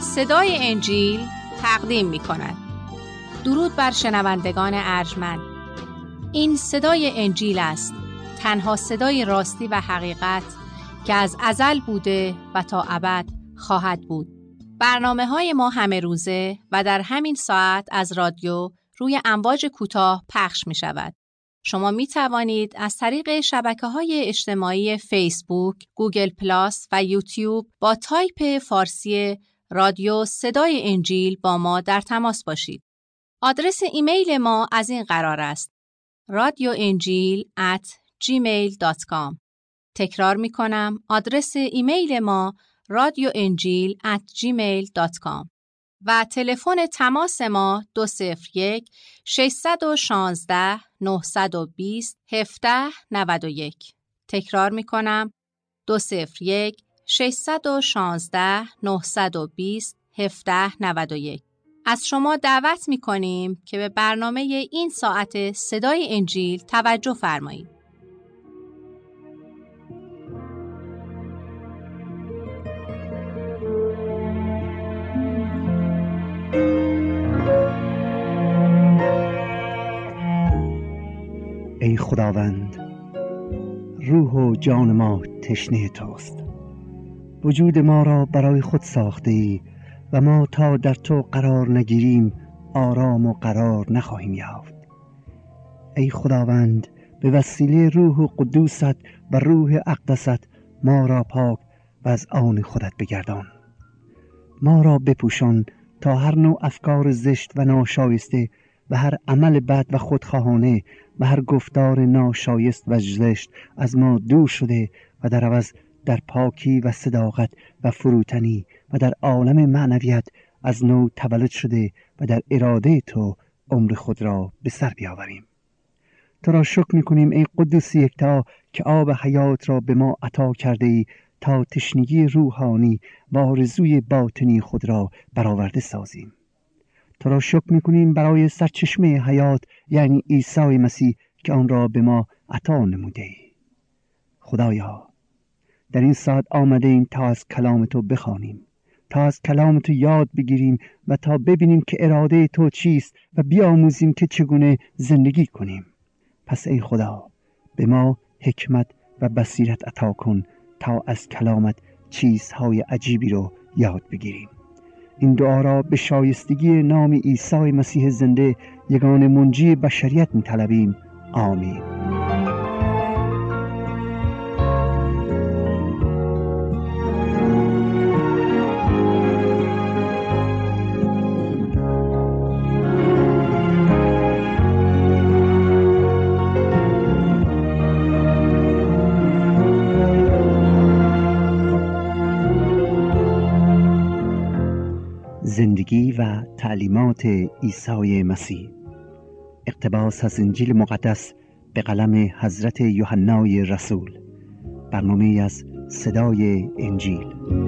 صدای انجیل تقدیم می کند. درود بر شنوندگان ارجمند. این صدای انجیل است، تنها صدای راستی و حقیقت که از ازل بوده و تا ابد خواهد بود. برنامه‌های ما همه روزه و در همین ساعت از رادیو روی امواج کوتاه پخش می شود. شما می توانید از طریق شبکه‌های اجتماعی فیسبوک، گوگل پلاس و یوتیوب با تایپ فارسی رادیو صدای انجیل با ما در تماس باشید. آدرس ایمیل ما از این قرار است: radioenjil@gmail.com. تکرار می کنم، آدرس ایمیل ما radioenjil@gmail.com و تلفن تماس ما 201-616-920-1791. تکرار می کنم، 201-616-920-1791. از شما دعوت می کنیم که به برنامه این ساعت صدای انجیل توجه فرمایید. ای خداوند، روح و جان ما تشنه توست. وجود ما را برای خود ساخته ای و ما تا در تو قرار نگیریم آرام و قرار نخواهیم یافت. ای خداوند، به وسیله روح قدوست و روح اقدست ما را پاک و از آن خودت بگردان. ما را بپوشان تا هر نوع افکار زشت و ناشایسته و هر عمل بد و خودخواهانه و هر گفتار ناشایست و زشت از ما دور شده و در عوض در پاکی و صداقت و فروتنی و در عالم معنویت از نو تولد شده و در اراده تو عمر خود را به سر بیاوریم. تو را شکر می‌کنیم ای قدوس یکتا که آب حیات را به ما عطا کرده ای تا تشنگی روحانی و آرزوی باطنی خود را برآورده سازیم. تو را شکر می‌کنیم برای سرچشمه حیات یعنی عیسی مسیح که آن را به ما عطا نموده ای. خدایا، در این ساعت آمده ایم تا از کلام تو بخوانیم، تا از کلام تو یاد بگیریم و تا ببینیم که اراده تو چیست و بیاموزیم که چگونه زندگی کنیم. پس ای خدا، به ما حکمت و بصیرت عطا کن تا از کلامت چیزهای عجیبی رو یاد بگیریم. این دعا را به شایستگی نام عیسی مسیح زنده یگانه منجی بشریت می‌طلبیم. آمین. زندگی و تعلیمات عیسی مسیح. اقتباس از انجیل مقدس به قلم حضرت یوحنای رسول. برنامه از صدای انجیل.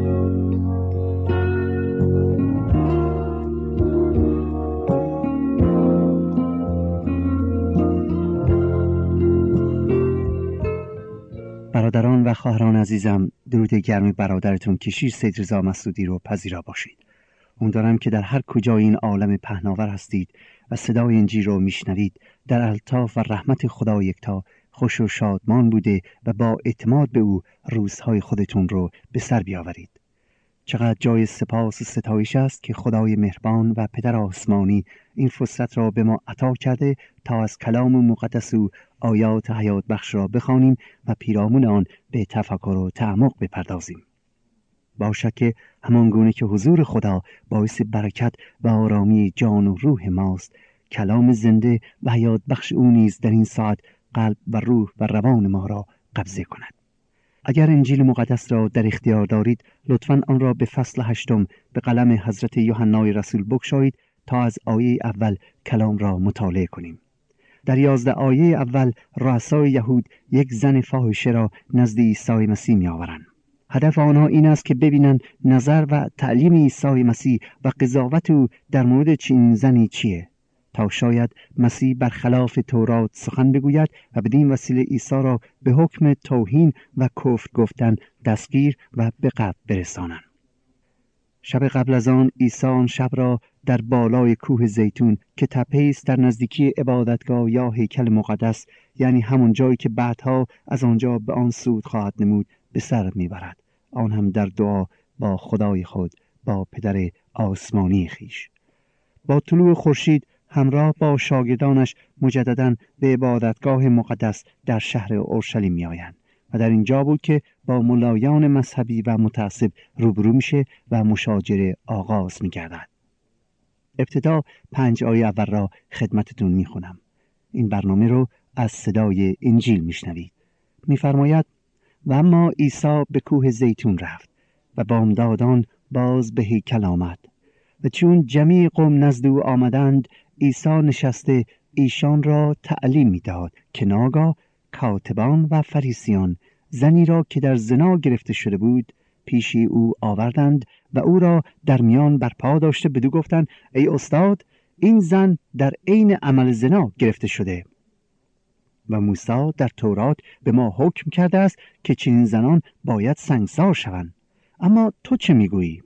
برادران و خواهران عزیزم، درود گرم برادرتون کشیش سید رضا مسعودی رو پذیرا باشید. امیدوارم که در هر کجای این عالم پهناور هستید و صدای انجیل رو میشنوید در الطاف و رحمت خدا یکتا خوش و شادمان بوده و با اعتماد به او روزهای خودتون رو به سر بیاورید. چقدر جای سپاس و ستایش است که خدای مهربان و پدر آسمانی این فرصت را به ما عطا کرده تا از کلام مقدس او آیات حیات بخش را بخوانیم و پیرامون آن به تفکر و تعمق بپردازیم. باشد که همان گونه که حضور خدا باعث برکت و آرامی جان و روح ماست، کلام زنده و حیات بخش او نیز در این ساعت قلب و روح و روان ما را قبضه کند. اگر انجیل مقدس را در اختیار دارید، لطفاً آن را به فصل 8 به قلم حضرت یوحنای رسول بگشایید تا از آیه اول کلام را مطالعه کنیم. در 11 آیه اول رؤسای یهود یک زن فاحشه را نزد عیسی مسیح می‌آورند. هدف آنها این است که ببینند نظر و تعلیم عیسی مسیح و قضاوت او در مورد چنین زنی چیه، تا شاید مسیح برخلاف تورات سخن بگوید و بدین وسیله عیسی را به حکم توهین و کفر گفتن دستگیر و به قتل برسانند. شب قبل از آن عیسی آن شب را در بالای کوه زیتون که تپه‌ای است در نزدیکی عبادتگاه یا هیکل مقدس، یعنی همون جایی که بعدها از آنجا به آن صعود خواهد نمود، به سر میبرد، آن هم در دعا با خدای خود، با پدر آسمانی خویش. با طلوع خورشید همراه با شاگردانش مجدداً به عبادتگاه مقدس در شهر اورشلیم میآیند و در اینجا بود که با ملایان مذهبی و متعصب روبرو میشه و مشاجره آغاز میگردد. ابتدا 5 آیه اول را خدمتتون میخونم. این برنامه رو از صدای انجیل میشنوید. میفرماید: و اما عیسی به کوه زیتون رفت و بامدادان باز به هیکل آمد و چون جمیع قوم نزد او آمدند، عیسی نشسته ایشان را تعلیم میداد که ناگاه کاتبان و فریسیان زنی را که در زنا گرفته شده بود پیشی او آوردند و او را در میان برپا داشته بدو گفتند: ای استاد، این زن در عین عمل زنا گرفته شده و موسی در تورات به ما حکم کرده است که چنین زنان باید سنگسار شوند. اما تو چه میگویی؟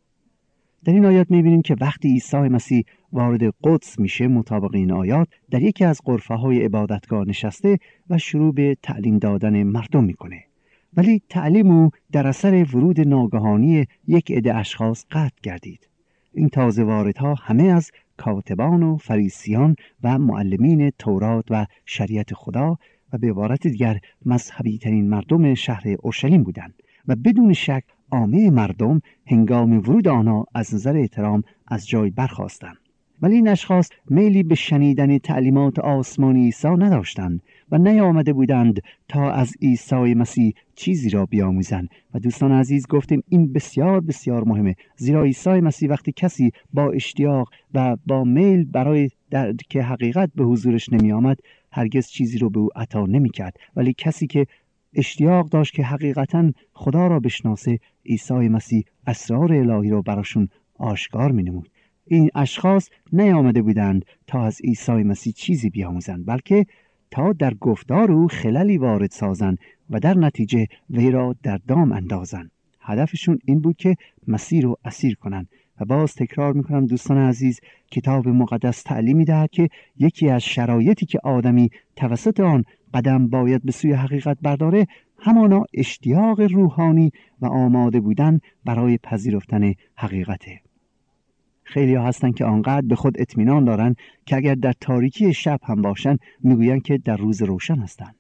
در این آیات میبینیم که وقتی عیسی مسیح وارد قدس میشه، مطابق این آیات در یکی از غرفه‌های عبادتگاه نشسته و شروع به تعلیم دادن مردم میکنه. ولی تعلیم او در اثر ورود ناگهانی یک عده اشخاص قطع گردید. این تازه واردها همه از کاتبان و فریسیان و معلمین تورات و شریعت خدا و به عبارت دیگر مذهبی ترین مردم شهر اورشلیم بودند و بدون شک عامه مردم هنگام ورود آنها از نظر احترام از جای برخاستند. ولی این اشخاص میلی به شنیدن تعلیمات آسمانی عیسی نداشتند و نیامده بودند تا از عیسی مسیح چیزی را بیاموزند. و دوستان عزیز، گفتیم این بسیار بسیار مهمه، زیرا عیسی مسیح وقتی کسی با اشتیاق و با میل برای که حقیقت به حضورش نمی آمد، هرگز چیزی رو به او عطا نمی کرد. ولی کسی که اشتیاق داشت که حقیقتاً خدا را بشناسه، عیسی مسیح اسرار الهی را براشون آشکار می نمود. این اشخاص نیامده بودند تا از عیسی مسیح چیزی بیاموزند، بلکه تا در گفتار او خللی وارد سازند و در نتیجه وی را در دام اندازند. هدفشون این بود که مسیح رو اسیر کنند. و باز تکرار میکنم دوستان عزیز، کتاب مقدس تعلیم میدهد که یکی از شرایطی که آدمی توسط آن قدم باید به سوی حقیقت برداره، همانا اشتیاق روحانی و آماده بودن برای پذیرفتن حقیقته. خیلی ها هستن که آنقدر به خود اطمینان دارن که اگر در تاریکی شب هم باشن میگوین که در روز روشن هستن.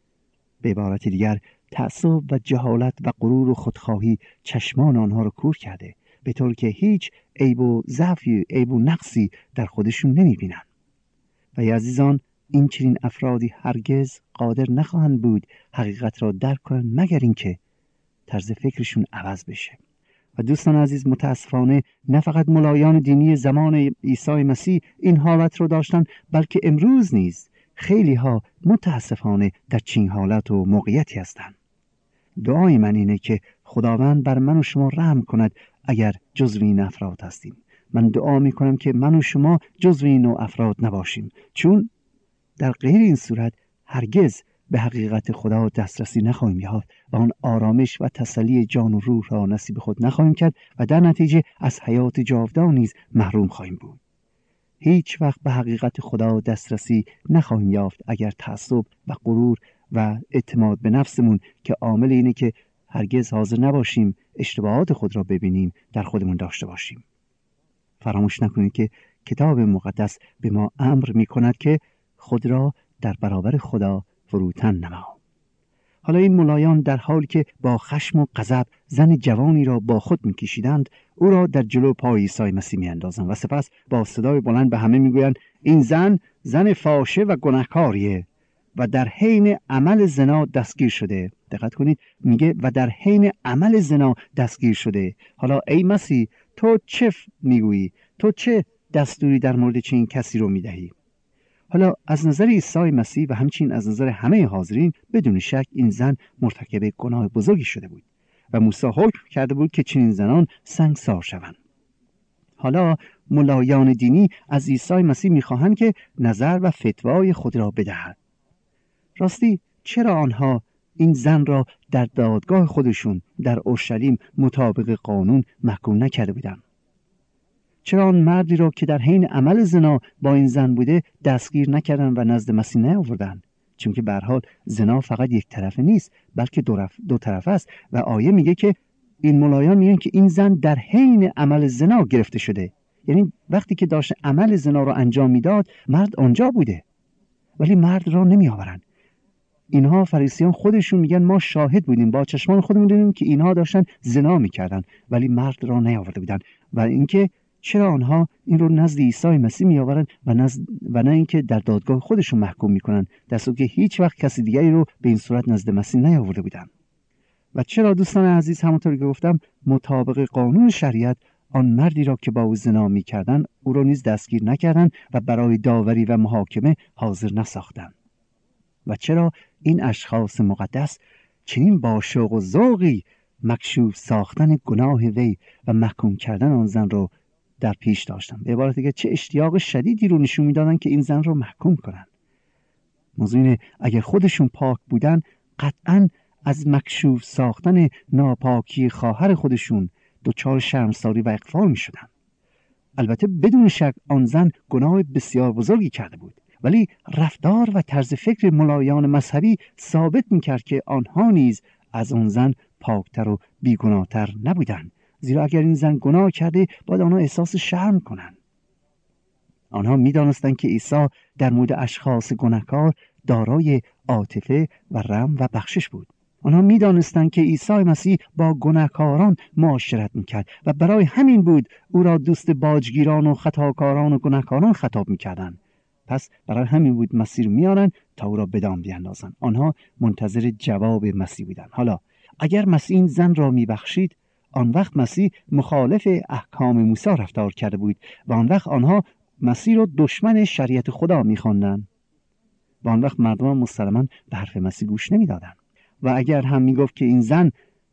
به عبارت دیگر، تعصب و جهالت و غرور و خودخواهی چشمان آنها رو کور کرده، به طور که هیچ عیب و ضعفی، عیب و نقصی در خودشون نمیبینن. و ای عزیزان، این چنین افرادی هرگز قادر نخواهند بود حقیقت را درک کنند مگر اینکه طرز فکرشون عوض بشه. و دوستان عزیز، متاسفانه نه فقط ملایان دینی زمان عیسی مسیح این حالت رو داشتن، بلکه امروز نیز خیلی ها متاسفانه در چنین حالت و موقعیتی هستند. دعای من اینه که خداوند بر من و شما رحم کند اگر جزو این افراد هستیم. من دعا می کنم که من و شما جزو این نوع افراد نباشیم، چون در غیر این صورت هرگز به حقیقت خدا دسترسی نخواهیم یافت و آن آرامش و تسلی جان و روح را نصیب خود نخواهیم کرد و در نتیجه از حیات جاودان نیز محروم خواهیم بود. هیچ وقت به حقیقت خدا دسترسی نخواهیم یافت اگر تعصب و غرور و اعتماد به نفسمون که عامل اینه که هرگز حاضر نباشیم اشتباهات خود را ببینیم در خودمون داشته باشیم. فراموش نکنید که کتاب مقدس به ما امر می کند که خود را در برابر خدا فروتن نما. حالا این ملایان در حالی که با خشم و غضب زن جوانی را با خود می‌کشیدند، او را در جلو پای عیسی مسیح می‌اندازند و سپس با صدای بلند به همه می‌گویند: این زن فاحشه و گناهکاریه و در حین عمل زنا دستگیر شده. دقت کنید، میگه و در حین عمل زنا دستگیر شده. حالا ای مسیح، تو چه میگویی؟ تو چه دستوری در مورد چنین کسی رو میدهی؟ حالا از نظر عیسی مسیح و همچنین از نظر همه حاضرین بدون شک این زن مرتکب گناه بزرگی شده بود و موسی حکم کرده بود که چنین زنان سنگسار شوند. حالا ملایان دینی از عیسی مسیح میخواهند که نظر و فتوای خود را بدهد. راستی چرا آنها این زن را در دادگاه خودشون در اورشلیم مطابق قانون محکوم نکرده بودند؟ چرا آن مردی را که در حین عمل زنا با این زن بوده دستگیر نکردن و نزد مسیح نیاوردند؟ چون که به هر حال زنا فقط یک طرفه نیست، بلکه دو طرفه است و آیه میگه که این ملایان میگن که این زن در حین عمل زنا گرفته شده. یعنی وقتی که داشت عمل زنا را انجام میداد مرد آنجا بوده، ولی مرد را نمی آورن. اینها فریسیان خودشون میگن ما شاهد بودیم، با چشمان خودمون دیدیم که اینها داشتن زنا میکردن، ولی مرد را نیاورده بودن. و اینکه چرا آنها این رو نزد عیسی مسیح میآورن و نه اینکه در دادگاه خودشون محکوم میکنن، در صورتی که هیچ وقت کسی دیگری رو به این صورت نزد مسیح نیاورده بودن. و چرا دوستان عزیز، همونطور که گفتم مطابق قانون شریعت آن مردی را که با او زنا میکردن او را نیز دستگیر نکردند و برای داوری و محاکمه حاضر نساختند. و چرا این اشخاص مقدس چنین با شوق و ذوقی مکشوف ساختن گناه وی و محکوم کردن آن زن را در پیش داشتند؟ به عبارت دیگه چه اشتیاق شدیدی رو نشون میدادن که این زن را محکوم کنند. موضوع اینه اگر خودشون پاک بودن قطعاً از مکشوف ساختن ناپاکی خواهر خودشون دچار شرمساری و اغفال میشدن. البته بدون شک آن زن گناه بسیار بزرگی کرده بود، ولی رفتار و طرز فکر ملایان مذهبی ثابت میکرد که آنها نیز از آن زن پاکتر و بیگناهتر نبودند، زیرا اگر این زن گناه کرده باید آنها احساس شرم کنند. آنها میدانستند که عیسی در مورد اشخاص گناهکار دارای عاطفه و رحم و بخشش بود. آنها میدانستند که عیسی مسیح با گناهکاران معاشرت میکرد و برای همین بود او را دوست باجگیران و خطاکاران و گناهکاران خطاب میکردند. پس برای همین بود مسیح رو میارن تا او را به دام بیاندازند. آنها منتظر جواب مسیح بودند. حالا اگر مسیح این زن را میبخشید، آن وقت مسیح مخالف احکام موسی رفتار کرده بود و آن وقت آنها مسیح را دشمن شریعت خدا میخواندند و آن وقت مردم مسلماً به حرف مسیح گوش نمیدادند. و اگر هم میگفت که این زن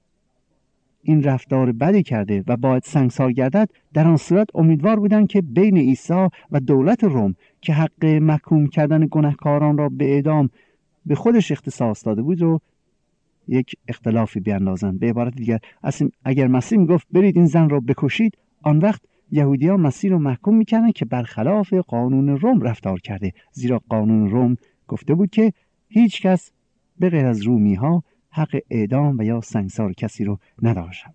این رفتار بدی کرده و باید سنگسار گردد، در آن صورت امیدوار بودند که بین عیسی و دولت روم که حق محکوم کردن گناهکاران را به اعدام به خودش اختصاص داده بود رو یک اختلافی بیاندازند. به عبارت دیگر اگر مسیح میگفت برید این زن را بکشید، آن وقت یهودیان مسیح رو محکوم میکردن که برخلاف قانون روم رفتار کرده، زیرا قانون روم گفته بود که هیچ کس به غیر از رومی ها حق اعدام و یا سنگسار کسی رو نداشتند.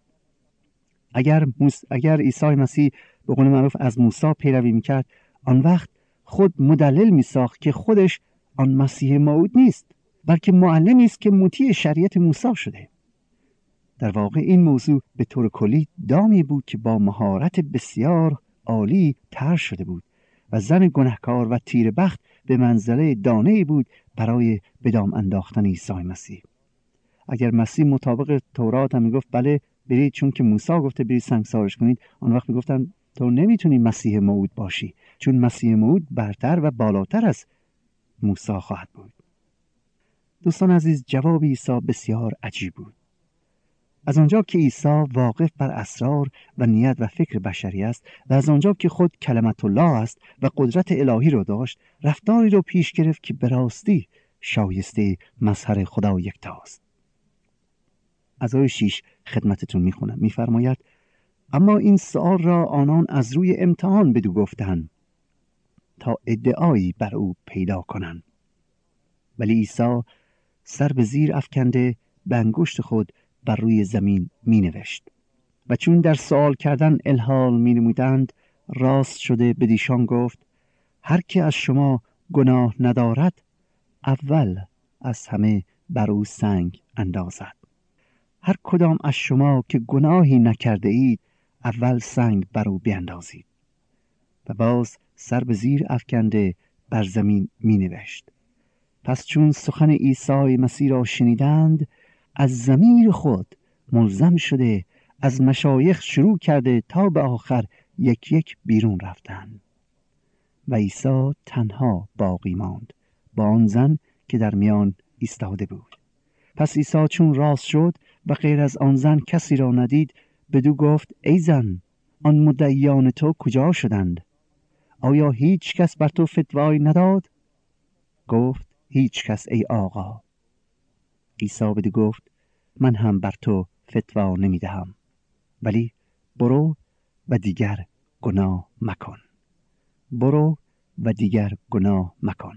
اگر عیسی مسیح به قول معروف از موسی پیروی میکرد، آن وقت خود مدلل میساخت که خودش آن مسیح موعود نیست، بلکه معلمی است که مطیع شریعت موسی شده. در واقع این موضوع به طور کلی دامی بود که با مهارت بسیار عالی طرح شده بود و زن گناهکار و تیر بخت به منزله دانه‌ای بود برای به دام انداختن عیسی مسیح. اگر مسیح مطابق تورات هم میگفت بله برید، چون که موسی گفته برید سنگسارش کنید، آن وقت میگفتن تو نمیتونی مسیح موعود باشی، چون مسیح موعود برتر و بالاتر از موسی خواهد بود. دوستان عزیز، جواب عیسی بسیار عجیب بود. از آنجا که عیسی واقف بر اسرار و نیت و فکر بشری است و از آنجا که خود کلمت الله است و قدرت الهی رو داشت، رفتاری رو پیش گرفت که به راستی شایسته مظهر خدا یکتاست. از آیه 6 خدمتتون میخونم. میفرماید اما این سؤال را آنان از روی امتحان بدو گفتند تا ادعایی بر او پیدا کنند. ولی عیسی سر به زیر افکنده به انگشت خود بر روی زمین می نوشت و چون در سؤال کردن الحال می نمودند، راست شده بدیشان گفت هر که از شما گناه ندارد اول از همه بر او سنگ اندازد. هر کدام از شما که گناهی نکرده اید اول سنگ بر او بیندازید. و باز سر به زیر افکنده بر زمین می نوشت. پس چون سخن عیسی مسیح را شنیدند، از ضمیر خود ملزم شده از مشایخ شروع کرده تا به آخر یک یک بیرون رفتند و عیسی تنها باقی ماند با آن زن که در میان ایستاده بود. پس عیسی چون راست شد و غیر از آن زن کسی را ندید، بدو گفت ای زن، آن مدعیان تو کجا شدند؟ آیا هیچ کس بر تو فتوایی نداد؟ گفت هیچ کس ای آقا. عیسی بدو گفت من هم بر تو فتوا نمیدهم، ولی برو و دیگر گناه مکن. برو و دیگر گناه مکن.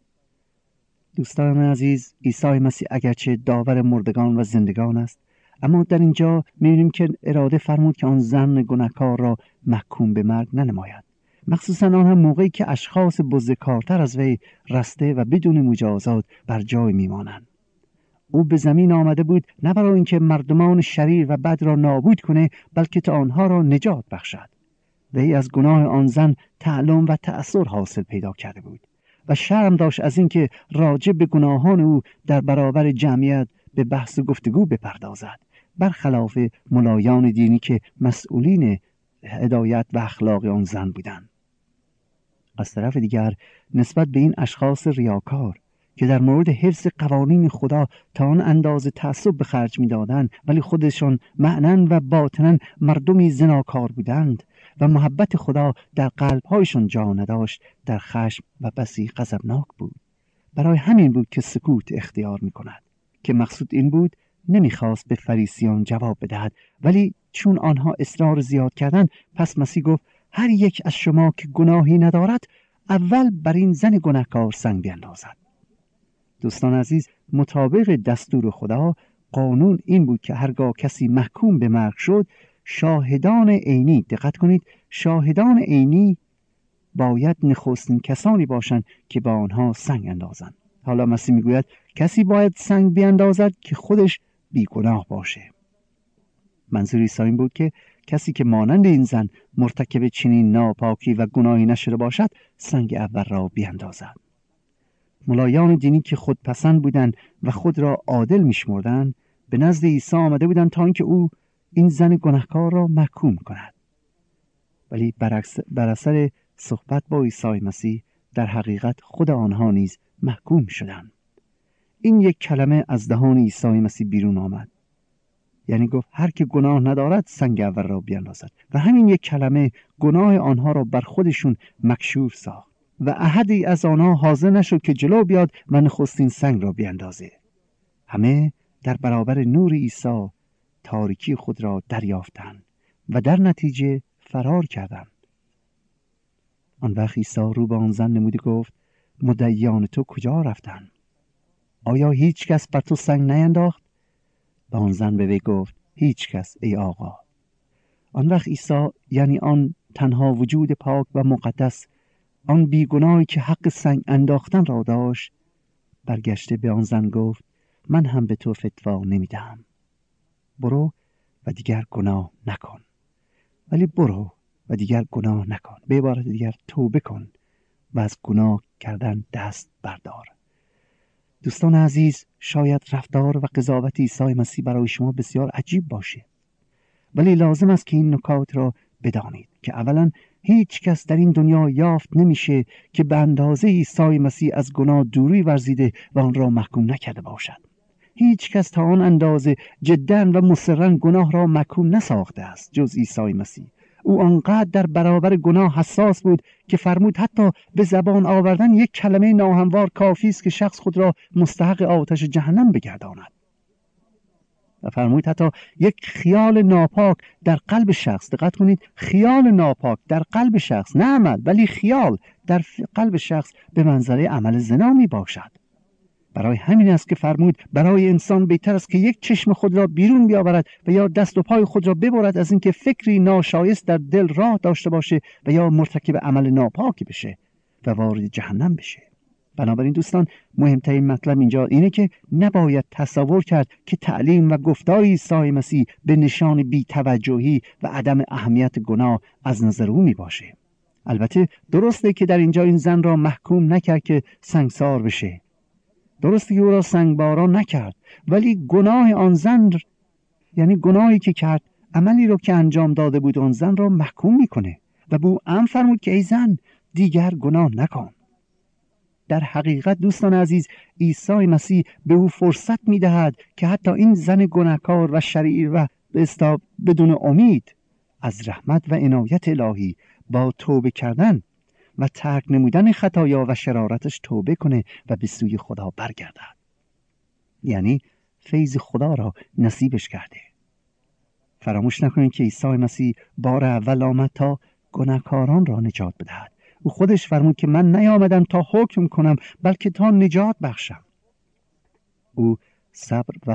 دوستان عزیز، عیسی مسیح اگرچه داور مردگان و زندگان است، اما در اینجا می‌بینیم که اراده فرمود که آن زن گناهکار را محکوم به مرگ ننماید، مخصوصا آن هم موقعی که اشخاص بزرگکارتر از وی رسته و بدون مجازات بر جای میمانند. او به زمین آمده بود نه برای اینکه مردمان شریر و بد را نابود کنه، بلکه تا آنها را نجات بخشد. وی از گناه آن زن تعلم و تأثیر حاصل پیدا کرده بود و شرم داشت از اینکه راجع به گناهان او در برابر جمعیت به بحث و گفتگو بپردازد، برخلاف ملایان دینی که مسئولین هدایت و اخلاق آن زن بودند. از طرف دیگر نسبت به این اشخاص ریاکار که در مورد حفظ قوانین خدا تا آن اندازه تعصب به خرج می‌دادند، ولی خودشان معناً و باطناً مردمی زناکار بودند و محبت خدا در قلب‌هایشان جا نداشت، در خشم و بسی غضبناک بود. برای همین بود که سکوت اختیار می‌کند، که مقصود این بود نمی‌خواست به فریسیان جواب بدهد، ولی چون آنها اصرار زیاد کردند، پس مسیح گفت هر یک از شما که گناهی ندارد اول بر این زن گناهکار سنگ بیندازد. دوستان عزیز، مطابق دستور خدا قانون این بود که هرگاه کسی محکوم به مرگ شد، شاهدان عینی، دقت کنید، شاهدان عینی باید نخستین کسانی باشند که با آنها سنگ اندازند. حالا مسیح میگوید کسی باید سنگ بیندازد که خودش بیگناه باشه. منظور عیسی این بود که کسی که مانند این زن مرتکب چنین ناپاکی و گناهی نشده باشد، سنگ اول را بیندازد. ملایان دینی که خودپسند بودند و خود را عادل می‌شمردند، به نزد عیسی آمده بودند تا اینکه او این زن گناهکار را محکوم کند. ولی بر اثر صحبت با عیسی مسیح در حقیقت خود آنها نیز محکوم شدند. این یک کلمه از دهان عیسی مسیح بیرون آمد، یعنی گفت هر که گناه ندارد سنگ اول را بیندازد، و همین یک کلمه گناه آنها را بر خودشون مکشوف ساخت و احدی از آنها حاضر نشد که جلو بیاد و نخستین سنگ را بیندازه. همه در برابر نور عیسی تاریکی خود را دریافتند و در نتیجه فرار کردند. آن وقت عیسی رو به آن زن نمود گفت مدعیان تو کجا رفتند؟ آیا هیچ کس بر تو سنگ نینداخت؟ و آن زن به وی گفت هیچ کس ای آقا. آن وقت عیسی، یعنی آن تنها وجود پاک و مقدس، آن بیگناهی که حق سنگ انداختن را داشت، برگشته به آن زن گفت من هم به تو فتوا نمیدهم. برو و دیگر گناه نکن. ولی برو و دیگر گناه نکن. به عبارت دیگر توبه کن و از گناه کردن دست بردار. دوستان عزیز، شاید رفتار و قضاوت عیسی مسیح برای شما بسیار عجیب باشه، ولی لازم است که این نکات را بدانید که اولا هیچ کس در این دنیا یافت نمیشه که به اندازه عیسی مسیح از گناه دوری ورزیده و آن را محکوم نکرده باشد. هیچ کس تا آن اندازه جداً و مصرراً گناه را محکوم نساخته است جز عیسی مسیح. او آنقدر در برابر گناه حساس بود که فرمود حتی به زبان آوردن یک کلمه ناهموار کافی است که شخص خود را مستحق آتش جهنم بگرداند. و فرمود حتی یک خیال ناپاک در قلب شخص، دقت کنید، خیال ناپاک در قلب شخص، نه عمل ولی خیال در قلب شخص، به منزله عمل زنا می باشد. برای همین است که فرمود برای انسان بهتر است که یک چشم خود را بیرون بیاورد و یا دست و پای خود را ببرد از اینکه فکری ناشایست در دل راه داشته باشه و یا مرتکب عمل ناپاکی بشه و وارد جهنم بشه. بنابراین دوستان، مهمترین مطلب اینجا اینه که نباید تصور کرد که تعلیم و گفتار عیسی مسیح به نشان بی‌توجهی و عدم اهمیت گناه از نظر او می باشه. البته درسته که در اینجا این زن را محکوم نکرد که سنگسار بشه، درسته که او را سنگباران نکرد، ولی گناه آن زن، یعنی گناهی که کرد، عملی رو که انجام داده بود آن زن را محکوم میکنه و به او امر فرمود که ای زن دیگر گناه نکن. در حقیقت دوستان عزیز، عیسی مسیح به او فرصت میدهد که حتی این زن گناهکار و شریر و بدون امید از رحمت و عنایت الهی با توبه کردن و ترک نمودن خطایا و شرارتش توبه کنه و به سوی خدا برگردد. یعنی فیض خدا را نصیبش کرده. فراموش نکنید که عیسی مسیح بار اول آمد تا گناهکاران را نجات بدهد. او خودش فرمود که من نیامدم تا حکم کنم بلکه تا نجات بخشم. او صبر و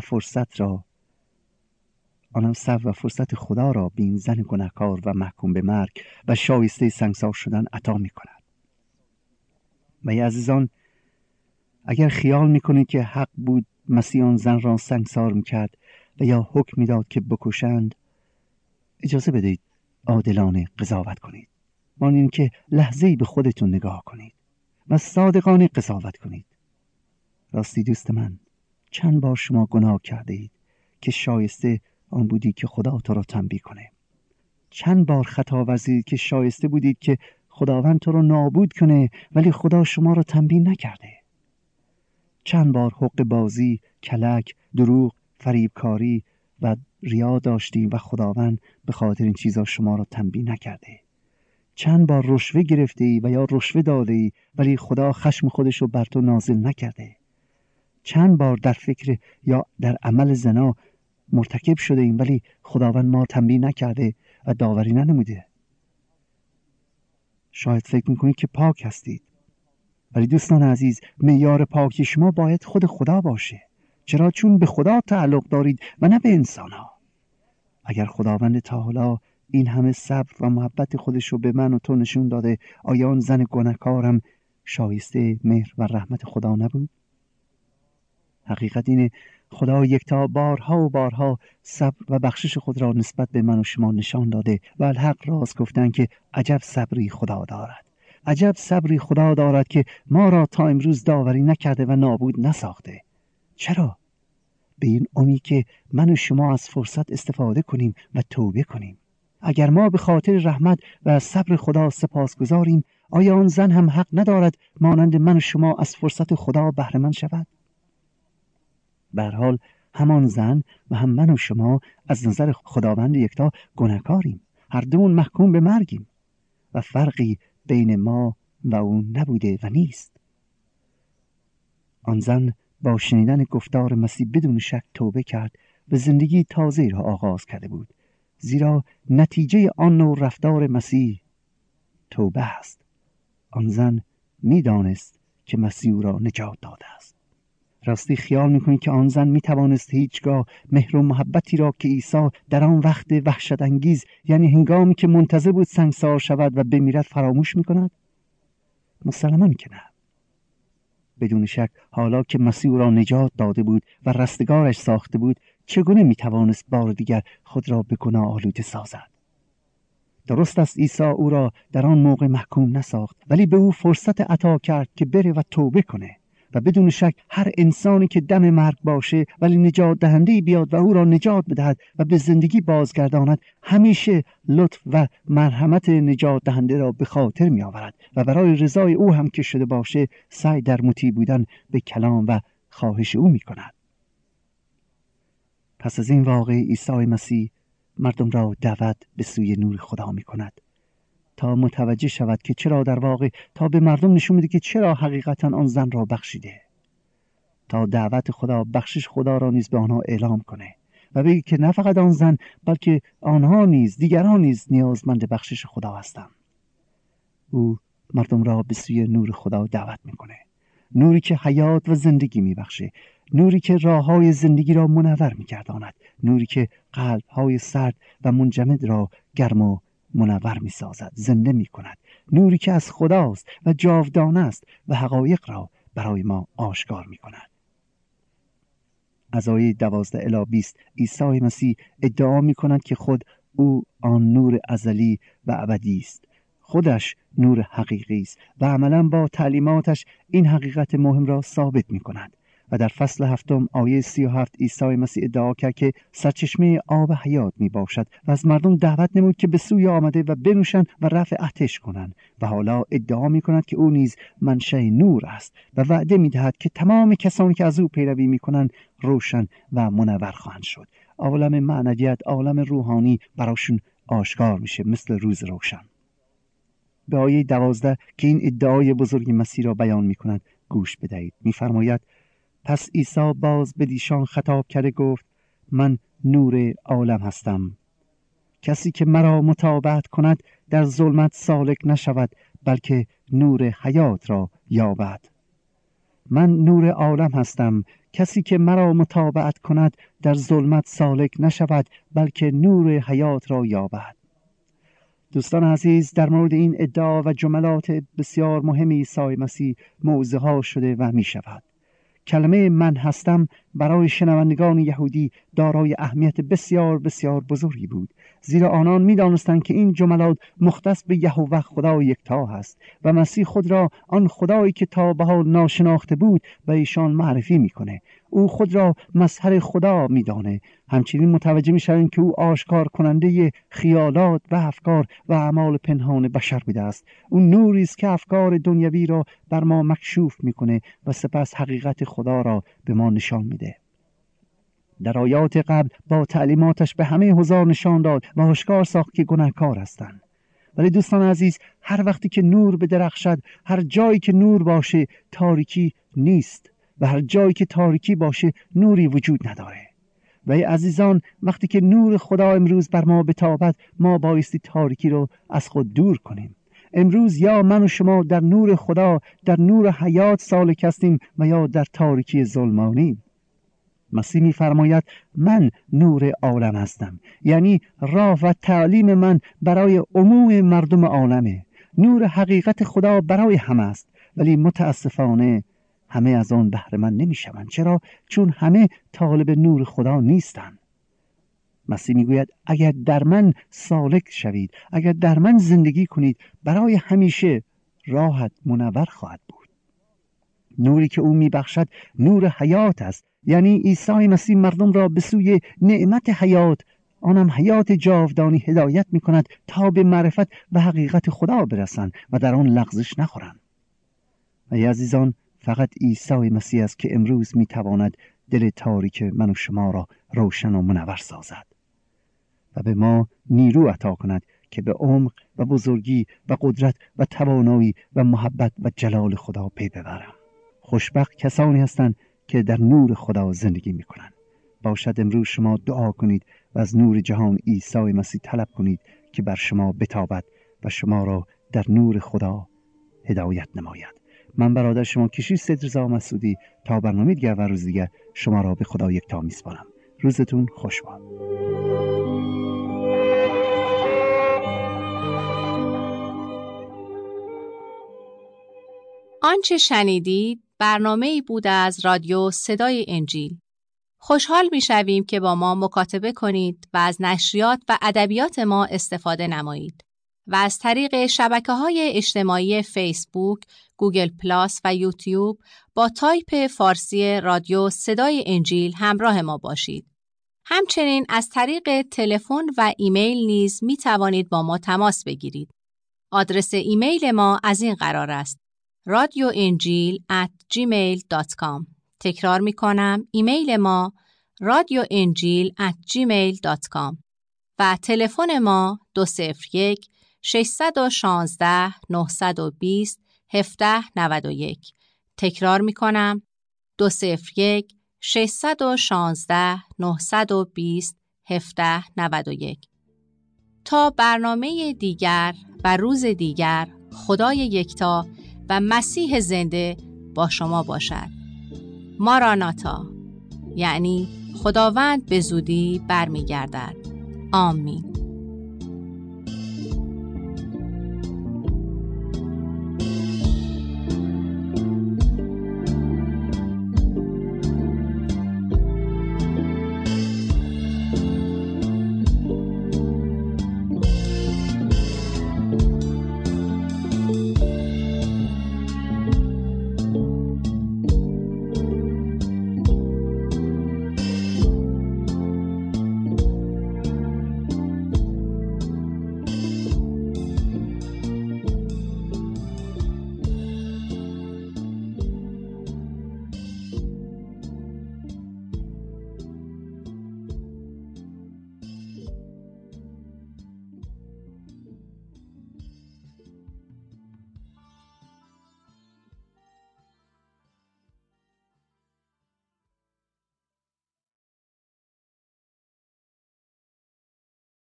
فرصت خدا را به این زن گناهکار و محکوم به مرگ و شایسته سنگسار شدن عطا می کند. و ای عزیزان، اگر خیال می کنید که حق بود مسیح آن زن را سنگسار می کرد و یا حکم می داد که بکشند، اجازه بدهید عادلانه قضاوت کنید. مانین که لحظه‌ای به خودتون نگاه کنید و صادقانه قضاوت کنید. راستی دوست من، چند بار شما گناه کرده اید که شایسته آن بودید که خدا تو را تنبیه کنه؟ چند بار خطا ورزیدید که شایسته بودید که خداوند تو را نابود کنه ولی خدا شما را تنبیه نکرده؟ چند بار حق بازی، کلک، دروغ، فریبکاری و ریا داشتیم و خداوند به خاطر این چیزا شما را تنبیه نکرده؟ چند بار رشوه گرفته ای و یا رشوه داده ای ولی خدا خشم خودش رو بر تو نازل نکرده؟ چند بار در فکر یا در عمل زنا مرتکب شده ایم ولی خداوند ما تنبیه نکرده و داوری ننموده؟ شاید فکر میکنید که پاک هستید، ولی دوستان عزیز، معیار پاکی شما باید خود خدا باشه. چرا؟ چون به خدا تعلق دارید و نه به انسان ها. اگر خداوند تعالی این همه صبر و محبت خودش رو به من و تو نشون داده، آیا آن زن گناهکارم شایسته مهر و رحمت خدا نبود؟ حقیقت اینه خدا یکتا بارها و بارها صبر و بخشش خود را نسبت به من و شما نشان داده و الحق راست گفتن که عجب صبری خدا دارد. عجب صبری خدا دارد که ما را تا امروز داوری نکرده و نابود نساخته. چرا؟ به این امید که من و شما از فرصت استفاده کنیم و توبه کنیم. اگر ما به خاطر رحمت و صبر خدا سپاسگزاریم، آیا آن زن هم حق ندارد مانند من و شما از فرصت خدا بهره مند شود؟ به هر حال همان زن و هم من و شما از نظر خداوند یکتا گناهکاریم. هر دومون محکوم به مرگیم و فرقی بین ما و او نبوده و نیست. آن زن با شنیدن گفتار مسیح بدون شک توبه کرد و زندگی تازه را آغاز کرده بود، زیرا نتیجه آن نوع رفتار مسیح توبه است. آن زن می‌دانست که مسیح او را نجات داده است. راستی خیال می‌کنید که آن زن می‌توانست هیچگاه مهر و محبتی را که عیسی در آن وقت وحشت انگیز، یعنی هنگامی که منتظر بود سنگسار شود و بمیرد، فراموش می‌کند؟ مسلماً که نه. بدون شک حالا که مسیح او را نجات داده بود و رستگارش ساخته بود، چگونه می‌توانست بار دیگر خود را به گناه آلوده سازد؟ درست است عیسی او را در آن موقع محکوم نساخت، ولی به او فرصت عطا کرد که بره و توبه کنه. و بدون شک هر انسانی که دم مرگ باشه ولی نجات دهنده‌ای بیاد و او را نجات بدهد و به زندگی بازگرداند، همیشه لطف و مرحمت نجات دهنده را به خاطر می آورد و برای رضای او هم که شده باشه سعی در مطیع بودن به کلام و خواهش او می کند. پس از این واقعه عیسی مسیح مردم را دعوت به سوی نور خدا می کند تا متوجه شود که چرا، در واقع تا به مردم نشون میده که چرا حقیقتا آن زن را بخشیده، تا دعوت خدا، بخشش خدا را نیز به آنها اعلام کنه و بگه که نه فقط آن زن بلکه آنها نیز، دیگران نیز نیازمند بخشش خدا هستند. او مردم را به سوی نور خدا دعوت میکنه، نوری که حیات و زندگی میبخشه، نوری که راههای زندگی را منور میگرداند، نوری که قلبهای سرد و منجمد را گرم و منور می سازد، زنده می کند، نوری که از خداست و جاودانه است و حقایق را برای ما آشکار می کند. از آیه 12 الی 20 عیسی مسیح ادعا می کند که خود او آن نور ازلی و ابدی است، خودش نور حقیقی است و عملا با تعلیماتش این حقیقت مهم را ثابت می کند. و در فصل 7 آیه 37 عیسی مسیح ادعا کرد که سرچشمه آب حیات می باشد و از مردم دعوت نمود که به سوی آمده و بنوشند و رفع آتش کنند. و حالا ادعا می کند که او نیز منشأ نور است و وعده می دهد که تمام کسانی که از او پیروی می کنند روشن و منور خواهند شد. عالم معنویت، عالم روحانی براشون آشکار میشه مثل روز روشن. به آیه 12 که این ادعای بزرگ مسیح را بیان می کند گوش بدهید. می فرماید پس عیسی باز به دیشان خطاب کرده گفت من نور عالم هستم. کسی که مرا متابعت کند در ظلمت سالک نشود، بلکه نور حیات را یابد. من نور عالم هستم. کسی که مرا متابعت کند در ظلمت سالک نشود، بلکه نور حیات را یابد. دوستان عزیز، در مورد این ادعا و جملات بسیار مهم عیسی مسیح موعظه‌ها شده و می شود. کلمه من هستم برای شنوندگان یهودی دارای اهمیت بسیار بسیار بزرگی بود، زیرا آنان می دانستند که این جملات مختص به یهوه خدای یکتا است و مسیح خود را آن خدایی که تا به حال ناشناخته بود به ایشان معرفی میکنه. او خود را مظهر خدا میدانه. همچنین متوجه میشویم که او آشکار کننده خیالات و افکار و اعمال پنهان بشر بوده است. او نوری است که افکار دنیوی را بر ما مکشوف میکنه و سپس حقیقت خدا را به ما نشان میده. در آیات قبل با تعلیماتش به همه حضار نشان داد و آشکار ساخت که گناهکار هستند. ولی دوستان عزیز، هر وقتی که نور بدرخشد، هر جایی که نور باشه تاریکی نیست و هر جایی که تاریکی باشه نوری وجود نداره. و ای عزیزان، وقتی که نور خدا امروز بر ما بتابد، ما بایستی تاریکی رو از خود دور کنیم. امروز یا من و شما در نور خدا، در نور حیات سالک هستیم و یا در تاریکی ظلمانی. مسیح می‌فرماید من نور عالم هستم، یعنی راه و تعلیم من برای عموم مردم عالمه. نور حقیقت خدا برای همه است، ولی متاسفانه همه از آن بهره مند نمی‌شوند. چرا؟ چون همه طالب نور خدا نیستند. مسیح میگوید اگر در من سالک شوید، اگر در من زندگی کنید، برای همیشه راحت منور خواهد بود. نوری که او میبخشد نور حیات است، یعنی عیسی مسیح مردم را به سوی نعمت حیات، آنم حیات جاودانی هدایت میکند تا به معرفت و حقیقت خدا برسند و در آن لغزش نخورند. و ای عزیزان، فقط عیسی مسیح است که امروز میتواند دل تاریک من و شما را روشن و منور سازد و به ما نیرو عطا کند که به عمق و بزرگی و قدرت و توانایی و محبت و جلال خدا پی ببرم. خوشبخت کسانی هستند که در نور خدا زندگی میکنند. باشد امروز شما دعا کنید و از نور جهان عیسی مسیح طلب کنید که بر شما بتابد و شما را در نور خدا هدایت نماید. من برادر شما کشیش صدرزا مسعودی تا برنامه دیگر و روز دیگر شما را به خدا یکتا میسپارم. روزتون خوش باد. آنچه شنیدید برنامه‌ای بود از رادیو صدای انجیل. خوشحال می‌شویم که با ما مکاتبه کنید و از نشریات و ادبیات ما استفاده نمایید و از طریق شبکه‌های اجتماعی فیسبوک، گوگل پلاس و یوتیوب با تایپ فارسی رادیو صدای انجیل همراه ما باشید. همچنین از طریق تلفن و ایمیل نیز می‌توانید با ما تماس بگیرید. آدرس ایمیل ما از این قرار است: radioenjil@gmail.com. تکرار می کنم، ایمیل ما radioenjil@gmail.com و تلفن ما 201-616-920-1791. تکرار می کنم، 201-616-920-1791. تا برنامه دیگر و روز دیگر، خدای یکتا و مسیح زنده با شما باشد. ماراناتا، یعنی خداوند به زودی برمیگردد. آمین.